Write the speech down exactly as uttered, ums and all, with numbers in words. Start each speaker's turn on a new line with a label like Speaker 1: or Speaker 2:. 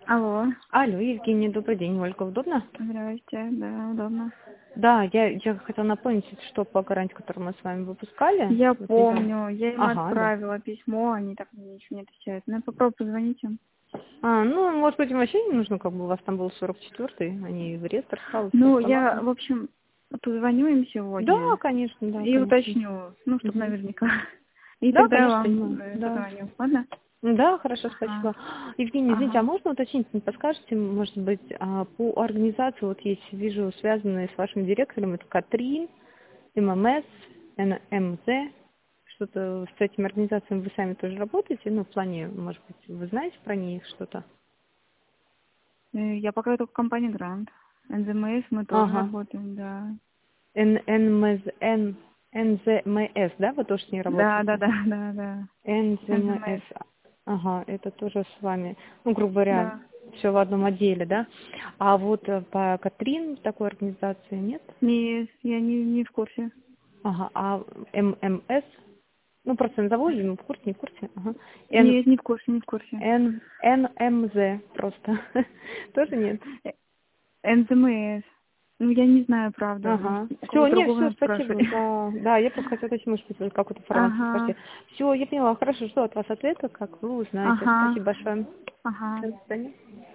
Speaker 1: Алло,
Speaker 2: Алло, Евгения, добрый день. Ольга, удобно?
Speaker 1: здрасте, да, удобно.
Speaker 2: Да, я, я хотела напомнить, что по гарантии, которую мы с вами выпускали.
Speaker 1: Я
Speaker 2: Вот недавно.
Speaker 1: помню, я им
Speaker 2: Ага, да.
Speaker 1: отправила письмо, они так мне ничего не отвечают. Ну, попробуй позвонить им.
Speaker 2: А, ну, может быть, им вообще не нужно, как бы у вас там был сорок четвёртый, они в реестр стали, все
Speaker 1: Ну,
Speaker 2: по
Speaker 1: я,
Speaker 2: максимуму.
Speaker 1: в общем, позвоню им
Speaker 2: Да,
Speaker 1: сегодня
Speaker 2: конечно, да,
Speaker 1: и
Speaker 2: конечно.
Speaker 1: уточню, ну, чтобы
Speaker 2: Мгм.
Speaker 1: наверняка. И
Speaker 2: Да,
Speaker 1: тогда я
Speaker 2: конечно,
Speaker 1: вам
Speaker 2: понимаю.
Speaker 1: э,
Speaker 2: Да.
Speaker 1: позвоню, ладно?
Speaker 2: Да, хорошо,
Speaker 1: Ага,
Speaker 2: спасибо. Евгений, извините, а
Speaker 1: ага.
Speaker 2: можно уточнить, не подскажете, может быть, а, по организации, вот есть, вижу, связанные с вашим директором, это Катрин, ММС, НМЗ, что-то с этими организациями вы сами тоже работаете, ну, в плане, может быть, вы знаете про них что-то?
Speaker 1: Э, Я пока только в компании Грант. эн зэ эм эс мы тоже
Speaker 2: Ага.
Speaker 1: работаем, да.
Speaker 2: Н- НМЗ, Н- НЗМС, да, вы тоже с ней
Speaker 1: Да, да,
Speaker 2: работаете?
Speaker 1: да, да, да. эн зэ эм эс,
Speaker 2: НЗМС, ага, это тоже с вами, ну, грубо говоря,
Speaker 1: да.
Speaker 2: все в одном отделе, да? А вот э, по Катрин такой организации нет?
Speaker 1: Не, я не, не в курсе.
Speaker 2: Ага, а ММС, ну, просто назову, или ну, в курсе, не в курсе, ага. Н,
Speaker 1: Нет, не в курсе, не в курсе.
Speaker 2: Н, НМЗ просто, тоже нет?
Speaker 1: эн зэ эм эс. Ну, я не знаю, правда. Может,
Speaker 2: Ага.
Speaker 1: у
Speaker 2: Все,
Speaker 1: кого-то
Speaker 2: не,
Speaker 1: другого
Speaker 2: все,
Speaker 1: надо
Speaker 2: спасибо.
Speaker 1: спрашивать.
Speaker 2: Да, да, я просто хотела уточнить, может быть, вы какую-то информацию
Speaker 1: Ага,
Speaker 2: скажете. Все, я поняла. Хорошо, жду от вас ответа, как вы узнаете.
Speaker 1: ага,
Speaker 2: Спасибо большое.
Speaker 1: ага.
Speaker 2: Все, до свидания.